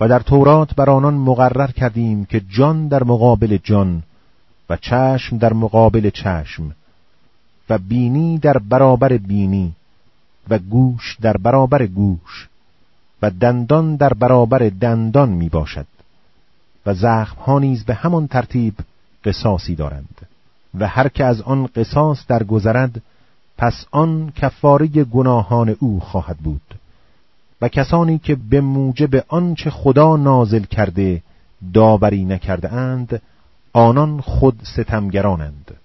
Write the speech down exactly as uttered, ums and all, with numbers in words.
و در تورات بر آنان مقرر کردیم که جان در مقابل جان و چشم در مقابل چشم و بینی در برابر بینی و گوش در برابر گوش و دندان در برابر دندان می باشد و زخم‌ها نیز به همان ترتیب قصاصی دارند و هر که از آن قصاص درگذرد پس آن کفاره گناهان او خواهد بود و کسانی که به موجب آنچه خدا نازل کرده داوری نکرده اند آنان خود ستمگرانند.